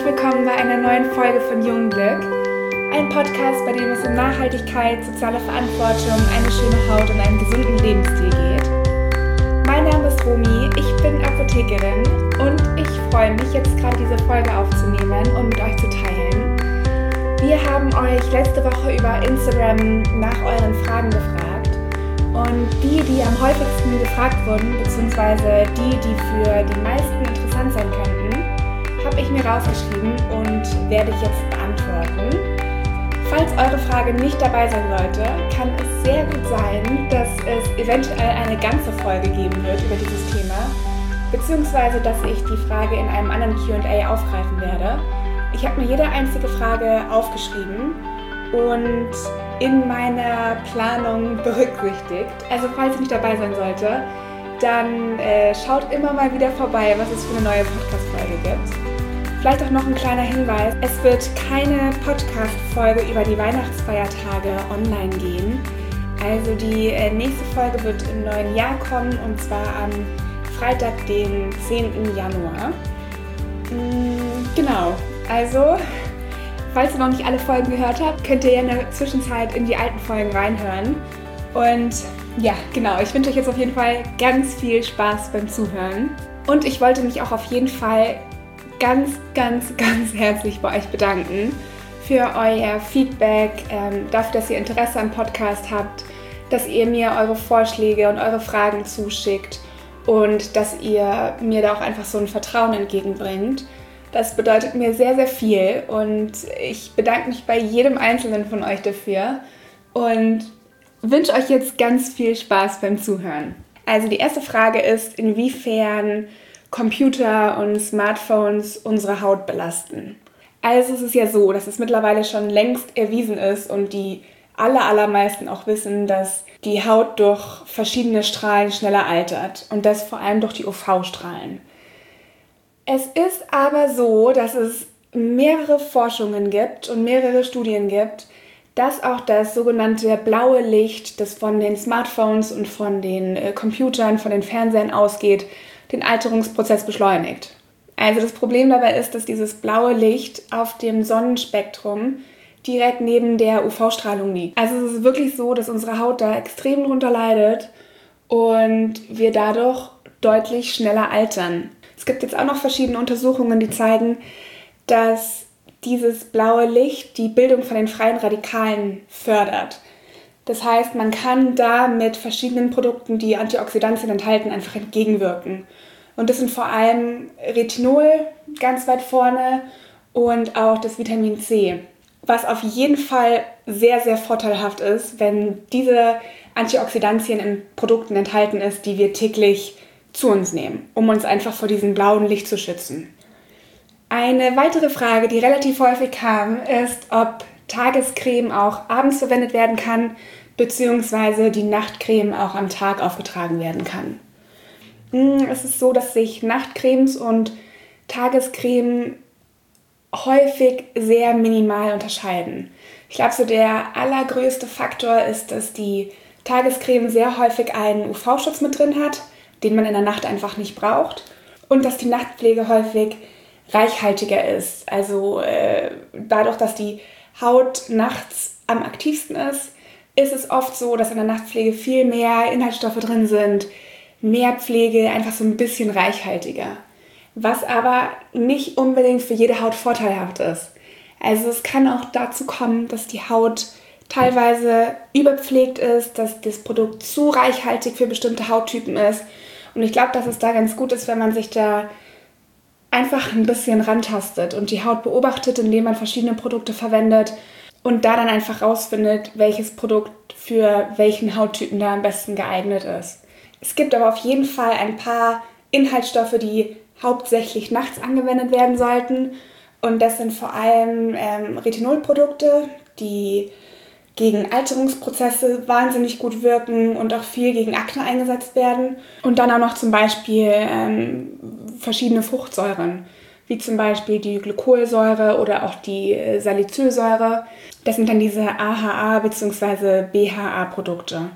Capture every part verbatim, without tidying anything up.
willkommen bei einer neuen Folge von Jungglück. Ein Podcast, bei dem es um Nachhaltigkeit, soziale Verantwortung, eine schöne Haut und einen gesunden Lebensstil geht. Mein Name ist Romy, ich bin Apothekerin und ich freue mich, jetzt gerade diese Folge aufzunehmen und mit euch zu teilen. Wir haben euch letzte Woche über Instagram nach euren Fragen gefragt und die, die am häufigsten gefragt wurden, beziehungsweise die, die für die meisten interessant sein könnten, habe ich mir rausgeschrieben und werde ich jetzt beantworten. Falls eure Frage nicht dabei sein sollte, kann es sehr gut sein, dass es eventuell eine ganze Folge geben wird über dieses Thema, beziehungsweise dass ich die Frage in einem anderen Q and A aufgreifen werde. Ich habe mir jede einzige Frage aufgeschrieben und in meiner Planung berücksichtigt. Also falls ihr nicht dabei sein sollte, dann äh, schaut immer mal wieder vorbei, was es für eine neue Podcast-Folge gibt. Vielleicht auch noch ein kleiner Hinweis, es wird keine Podcast-Folge über die Weihnachtsfeiertage online gehen. Also die äh, nächste Folge wird im neuen Jahr kommen und zwar am Freitag, den zehnten Januar. Mm, genau, also falls ihr noch nicht alle Folgen gehört habt, könnt ihr ja in der Zwischenzeit in die alten Folgen reinhören. Und ja, genau, ich wünsche euch jetzt auf jeden Fall ganz viel Spaß beim Zuhören. Und ich wollte mich auch auf jeden Fall ganz, ganz, ganz herzlich bei euch bedanken für euer Feedback, ähm, dafür, dass ihr Interesse am Podcast habt, dass ihr mir eure Vorschläge und eure Fragen zuschickt und dass ihr mir da auch einfach so ein Vertrauen entgegenbringt. Das bedeutet mir sehr, sehr viel und ich bedanke mich bei jedem Einzelnen von euch dafür und wünsche euch jetzt ganz viel Spaß beim Zuhören. Also die erste Frage ist, inwiefern Computer und Smartphones unsere Haut belasten. Also es ist ja so, dass es mittlerweile schon längst erwiesen ist und die aller, allermeisten auch wissen, dass die Haut durch verschiedene Strahlen schneller altert und das vor allem durch die U V-Strahlen. Es ist aber so, dass es mehrere Forschungen gibt und mehrere Studien gibt, dass auch das sogenannte blaue Licht, das von den Smartphones und von den äh, Computern, von den Fernsehern ausgeht, den Alterungsprozess beschleunigt. Also das Problem dabei ist, dass dieses blaue Licht auf dem Sonnenspektrum direkt neben der U V-Strahlung liegt. Also es ist wirklich so, dass unsere Haut da extrem drunter leidet und wir dadurch deutlich schneller altern. Es gibt jetzt auch noch verschiedene Untersuchungen, die zeigen, dass dieses blaue Licht die Bildung von den freien Radikalen fördert. Das heißt, man kann da mit verschiedenen Produkten, die Antioxidantien enthalten, einfach entgegenwirken. Und das sind vor allem Retinol ganz weit vorne und auch das Vitamin C, was auf jeden Fall sehr, sehr vorteilhaft ist, wenn diese Antioxidantien in Produkten enthalten ist, die wir täglich zu uns nehmen, um uns einfach vor diesem blauen Licht zu schützen. Eine weitere Frage, die relativ häufig kam, ist, ob Tagescreme auch abends verwendet werden kann, beziehungsweise die Nachtcreme auch am Tag aufgetragen werden kann. Es ist so, dass sich Nachtcremes und Tagescreme häufig sehr minimal unterscheiden. Ich glaube, so der allergrößte Faktor ist, dass die Tagescreme sehr häufig einen U V-Schutz mit drin hat, den man in der Nacht einfach nicht braucht, und dass die Nachtpflege häufig reichhaltiger ist. Also äh, dadurch, dass die Haut nachts am aktivsten ist, ist es oft so, dass in der Nachtpflege viel mehr Inhaltsstoffe drin sind, mehr Pflege, einfach so ein bisschen reichhaltiger. Was aber nicht unbedingt für jede Haut vorteilhaft ist. Also es kann auch dazu kommen, dass die Haut teilweise überpflegt ist, dass das Produkt zu reichhaltig für bestimmte Hauttypen ist. Und ich glaube, dass es da ganz gut ist, wenn man sich da einfach ein bisschen rantastet und die Haut beobachtet, indem man verschiedene Produkte verwendet und da dann einfach rausfindet, welches Produkt für welchen Hauttypen da am besten geeignet ist. Es gibt aber auf jeden Fall ein paar Inhaltsstoffe, die hauptsächlich nachts angewendet werden sollten. Und das sind vor allem ähm, Retinolprodukte, die gegen Alterungsprozesse wahnsinnig gut wirken und auch viel gegen Akne eingesetzt werden. Und dann auch noch zum Beispiel ähm, verschiedene Fruchtsäuren, wie zum Beispiel die Glykolsäure oder auch die äh, Salicylsäure. Das sind dann diese A H A- bzw. B H A-Produkte.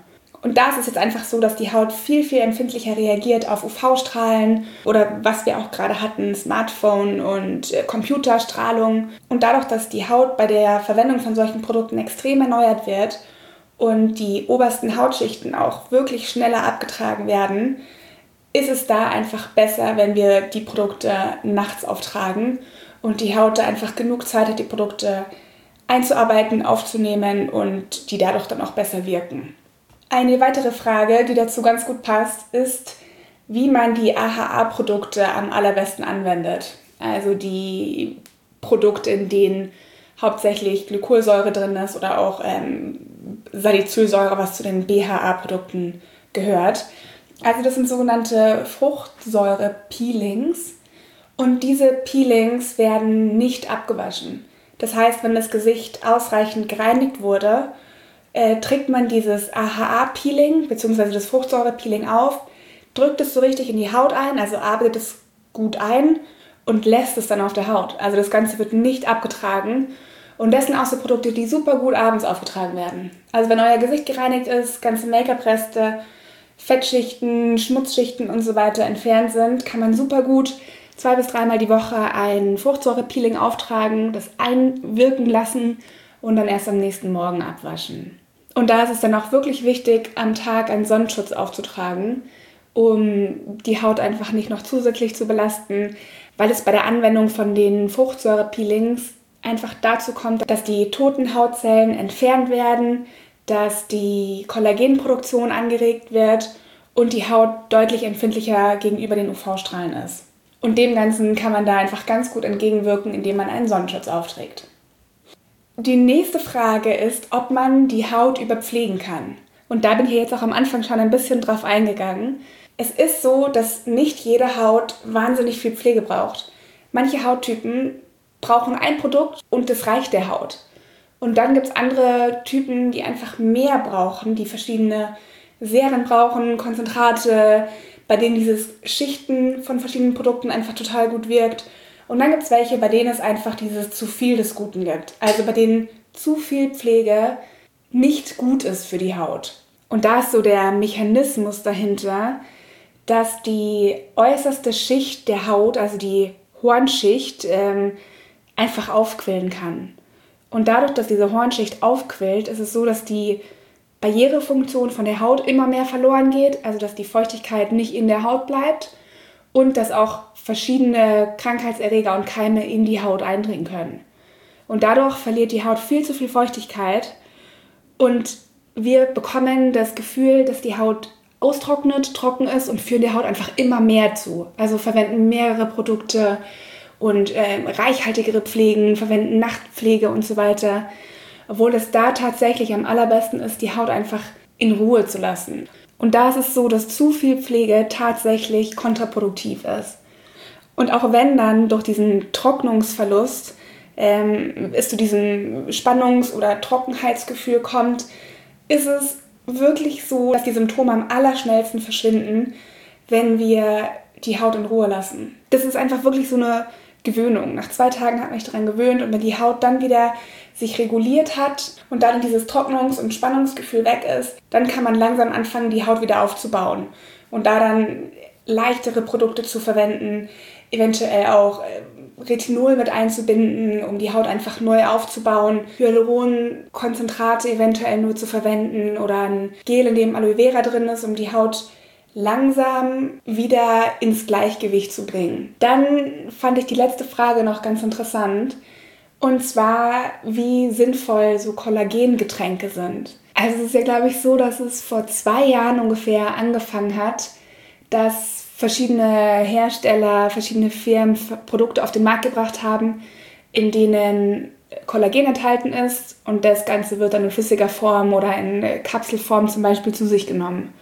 Und da ist es jetzt einfach so, dass die Haut viel, viel empfindlicher reagiert auf U V-Strahlen oder was wir auch gerade hatten, Smartphone- und äh, Computerstrahlung. Und dadurch, dass die Haut bei der Verwendung von solchen Produkten extrem erneuert wird und die obersten Hautschichten auch wirklich schneller abgetragen werden, ist es da einfach besser, wenn wir die Produkte nachts auftragen und die Haut da einfach genug Zeit hat, die Produkte einzuarbeiten, aufzunehmen und die dadurch dann auch besser wirken. Eine weitere Frage, die dazu ganz gut passt, ist, wie man die A H A-Produkte am allerbesten anwendet. Also die Produkte, in denen hauptsächlich Glykolsäure drin ist oder auch ähm, Salicylsäure, was zu den B H A-Produkten gehört. Also das sind sogenannte Fruchtsäure-Peelings und diese Peelings werden nicht abgewaschen. Das heißt, wenn das Gesicht ausreichend gereinigt wurde, Äh, trägt man dieses A H A-Peeling bzw. das Fruchtsäure-Peeling auf, drückt es so richtig in die Haut ein, also arbeitet es gut ein und lässt es dann auf der Haut. Also das Ganze wird nicht abgetragen und das sind auch so Produkte, die super gut abends aufgetragen werden. Also wenn euer Gesicht gereinigt ist, ganze Make-up-Reste, Fettschichten, Schmutzschichten und so weiter entfernt sind, kann man super gut zwei bis dreimal die Woche ein Fruchtsäure-Peeling auftragen, das einwirken lassen und dann erst am nächsten Morgen abwaschen. Und da ist es dann auch wirklich wichtig, am Tag einen Sonnenschutz aufzutragen, um die Haut einfach nicht noch zusätzlich zu belasten, weil es bei der Anwendung von den Fruchtsäure-Peelings einfach dazu kommt, dass die toten Hautzellen entfernt werden, dass die Kollagenproduktion angeregt wird und die Haut deutlich empfindlicher gegenüber den U V-Strahlen ist. Und dem Ganzen kann man da einfach ganz gut entgegenwirken, indem man einen Sonnenschutz aufträgt. Die nächste Frage ist, ob man die Haut überpflegen kann. Und da bin ich jetzt auch am Anfang schon ein bisschen drauf eingegangen. Es ist so, dass nicht jede Haut wahnsinnig viel Pflege braucht. Manche Hauttypen brauchen ein Produkt und das reicht der Haut. Und dann gibt es andere Typen, die einfach mehr brauchen, die verschiedene Serien brauchen, Konzentrate, bei denen dieses Schichten von verschiedenen Produkten einfach total gut wirkt. Und dann gibt es welche, bei denen es einfach dieses zu viel des Guten gibt. Also bei denen zu viel Pflege nicht gut ist für die Haut. Und da ist so der Mechanismus dahinter, dass die äußerste Schicht der Haut, also die Hornschicht, ähm, einfach aufquillen kann. Und dadurch, dass diese Hornschicht aufquillt, ist es so, dass die Barrierefunktion von der Haut immer mehr verloren geht, also dass die Feuchtigkeit nicht in der Haut bleibt und dass auch verschiedene Krankheitserreger und Keime in die Haut eindringen können. Und dadurch verliert die Haut viel zu viel Feuchtigkeit und wir bekommen das Gefühl, dass die Haut austrocknet, trocken ist und führen der Haut einfach immer mehr zu. Also verwenden mehrere Produkte und äh, reichhaltigere Pflegen, verwenden Nachtpflege und so weiter. Obwohl es da tatsächlich am allerbesten ist, die Haut einfach in Ruhe zu lassen. Und da ist es so, dass zu viel Pflege tatsächlich kontraproduktiv ist. Und auch wenn dann durch diesen Trocknungsverlust ähm, es zu diesem Spannungs- oder Trockenheitsgefühl kommt, ist es wirklich so, dass die Symptome am allerschnellsten verschwinden, wenn wir die Haut in Ruhe lassen. Das ist einfach wirklich so eine Gewöhnung. Nach zwei Tagen hat man sich daran gewöhnt und wenn die Haut dann wieder sich reguliert hat und dann dieses Trocknungs- und Spannungsgefühl weg ist, dann kann man langsam anfangen, die Haut wieder aufzubauen und da dann leichtere Produkte zu verwenden, eventuell auch Retinol mit einzubinden, um die Haut einfach neu aufzubauen, Hyaluronkonzentrate eventuell nur zu verwenden oder ein Gel, in dem Aloe Vera drin ist, um die Haut langsam wieder ins Gleichgewicht zu bringen. Dann fand ich die letzte Frage noch ganz interessant. Und zwar, wie sinnvoll so Kollagengetränke sind. Also es ist ja, glaube ich, so, dass es vor zwei Jahren ungefähr angefangen hat, dass verschiedene Hersteller, verschiedene Firmen Produkte auf den Markt gebracht haben, in denen Kollagen enthalten ist und das Ganze wird dann in flüssiger Form oder in Kapselform zum Beispiel zu sich genommen.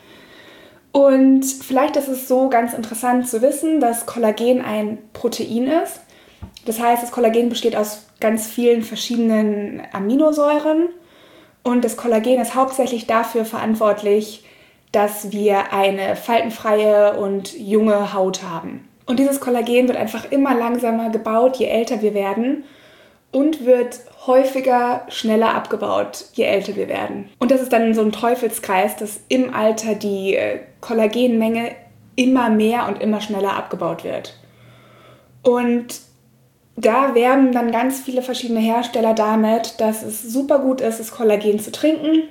Und vielleicht ist es so ganz interessant zu wissen, dass Kollagen ein Protein ist. Das heißt, das Kollagen besteht aus ganz vielen verschiedenen Aminosäuren und das Kollagen ist hauptsächlich dafür verantwortlich, dass wir eine faltenfreie und junge Haut haben. Und dieses Kollagen wird einfach immer langsamer gebaut, je älter wir werden. und wird häufiger, schneller abgebaut, je älter wir werden. Und das ist dann so ein Teufelskreis, dass im Alter die Kollagenmenge immer mehr und immer schneller abgebaut wird. Und da werben dann ganz viele verschiedene Hersteller damit, dass es super gut ist, das Kollagen zu trinken,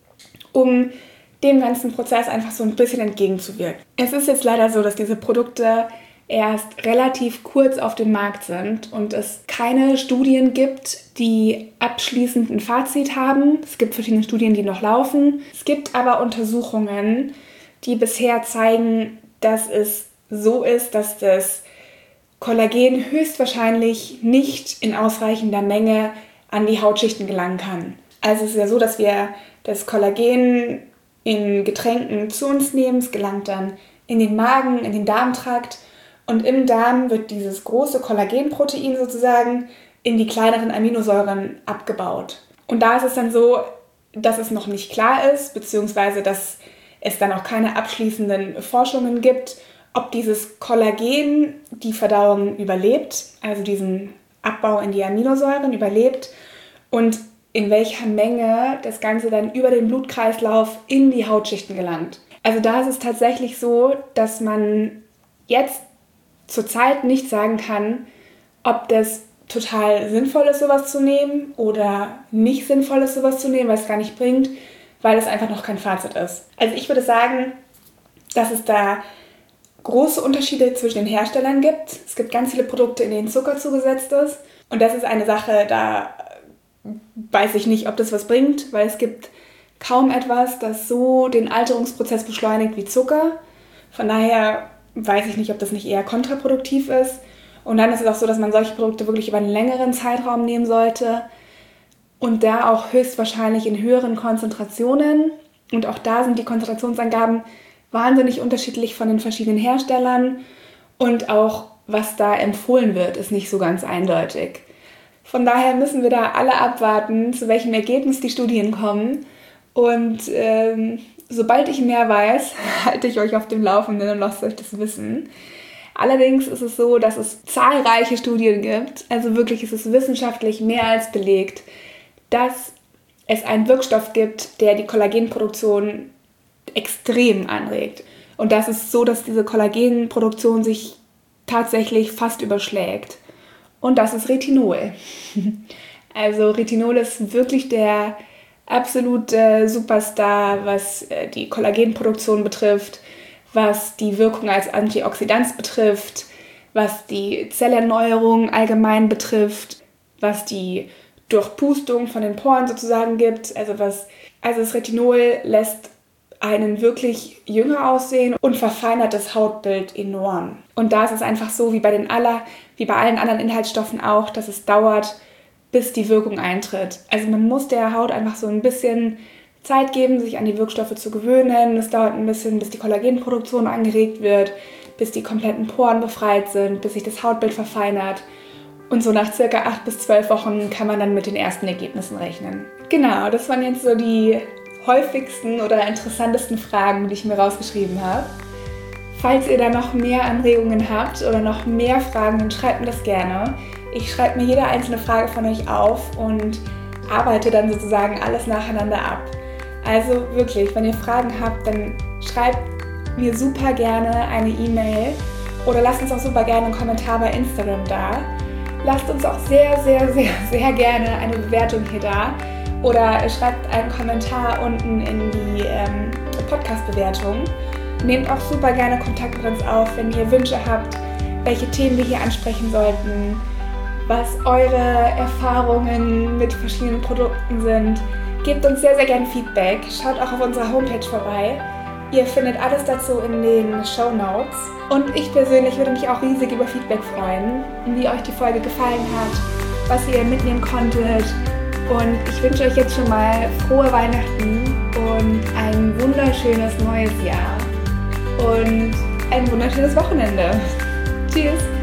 um dem ganzen Prozess einfach so ein bisschen entgegenzuwirken. Es ist jetzt leider so, dass diese Produkte erst relativ kurz auf dem Markt sind und es keine Studien gibt, die abschließend ein Fazit haben. Es gibt verschiedene Studien, die noch laufen. Es gibt aber Untersuchungen, die bisher zeigen, dass es so ist, dass das Kollagen höchstwahrscheinlich nicht in ausreichender Menge an die Hautschichten gelangen kann. Also es ist ja so, dass wir das Kollagen in Getränken zu uns nehmen. Es gelangt dann in den Magen, in den Darmtrakt und im Darm wird dieses große Kollagenprotein sozusagen in die kleineren Aminosäuren abgebaut. Und da ist es dann so, dass es noch nicht klar ist, beziehungsweise dass es dann auch keine abschließenden Forschungen gibt, ob dieses Kollagen die Verdauung überlebt, also diesen Abbau in die Aminosäuren überlebt und in welcher Menge das Ganze dann über den Blutkreislauf in die Hautschichten gelangt. Also da ist es tatsächlich so, dass man jetzt zurzeit nicht sagen kann, ob das total sinnvoll ist, sowas zu nehmen oder nicht sinnvoll ist, sowas zu nehmen, weil es gar nicht bringt, weil es einfach noch kein Fazit ist. Also ich würde sagen, dass es da große Unterschiede zwischen den Herstellern gibt. Es gibt ganz viele Produkte, in denen Zucker zugesetzt ist. Und das ist eine Sache, da weiß ich nicht, ob das was bringt, weil es gibt kaum etwas, das so den Alterungsprozess beschleunigt wie Zucker. Von daher weiß ich nicht, ob das nicht eher kontraproduktiv ist. Und dann ist es auch so, dass man solche Produkte wirklich über einen längeren Zeitraum nehmen sollte und da auch höchstwahrscheinlich in höheren Konzentrationen. Und auch da sind die Konzentrationsangaben wahnsinnig unterschiedlich von den verschiedenen Herstellern und auch was da empfohlen wird, ist nicht so ganz eindeutig. Von daher müssen wir da alle abwarten, zu welchem Ergebnis die Studien kommen und ähm, sobald ich mehr weiß, halte ich euch auf dem Laufenden und lasst euch das wissen. Allerdings ist es so, dass es zahlreiche Studien gibt, also wirklich ist es wissenschaftlich mehr als belegt, dass es einen Wirkstoff gibt, der die Kollagenproduktion extrem anregt. Und das ist so, dass diese Kollagenproduktion sich tatsächlich fast überschlägt. Und das ist Retinol. Also Retinol ist wirklich der absolute Superstar, was die Kollagenproduktion betrifft, was die Wirkung als Antioxidant betrifft, was die Zellerneuerung allgemein betrifft, was die Durchpustung von den Poren sozusagen gibt. Also, was, also das Retinol lässt einen wirklich jünger aussehen und verfeinert das Hautbild enorm. Und da ist es einfach so, wie bei, den aller, wie bei allen anderen Inhaltsstoffen auch, dass es dauert, bis die Wirkung eintritt. Also man muss der Haut einfach so ein bisschen Zeit geben, sich an die Wirkstoffe zu gewöhnen. Es dauert ein bisschen, bis die Kollagenproduktion angeregt wird, bis die kompletten Poren befreit sind, bis sich das Hautbild verfeinert. Und so nach circa acht bis zwölf Wochen kann man dann mit den ersten Ergebnissen rechnen. Genau, das waren jetzt so die häufigsten oder interessantesten Fragen, die ich mir rausgeschrieben habe. Falls ihr da noch mehr Anregungen habt oder noch mehr Fragen, dann schreibt mir das gerne. Ich schreibe mir jede einzelne Frage von euch auf und arbeite dann sozusagen alles nacheinander ab. Also wirklich, wenn ihr Fragen habt, dann schreibt mir super gerne eine E-Mail oder lasst uns auch super gerne einen Kommentar bei Instagram da. Lasst uns auch sehr, sehr, sehr, sehr gerne eine Bewertung hier da. Oder schreibt einen Kommentar unten in die ähm, Podcast-Bewertung. Nehmt auch super gerne Kontakt mit uns auf, wenn ihr Wünsche habt, welche Themen wir hier ansprechen sollten, was eure Erfahrungen mit verschiedenen Produkten sind. Gebt uns sehr, sehr gerne Feedback. Schaut auch auf unserer Homepage vorbei. Ihr findet alles dazu in den Shownotes. Und ich persönlich würde mich auch riesig über Feedback freuen, wie euch die Folge gefallen hat, was ihr mitnehmen konntet. Und ich wünsche euch jetzt schon mal frohe Weihnachten und ein wunderschönes neues Jahr und ein wunderschönes Wochenende. Tschüss!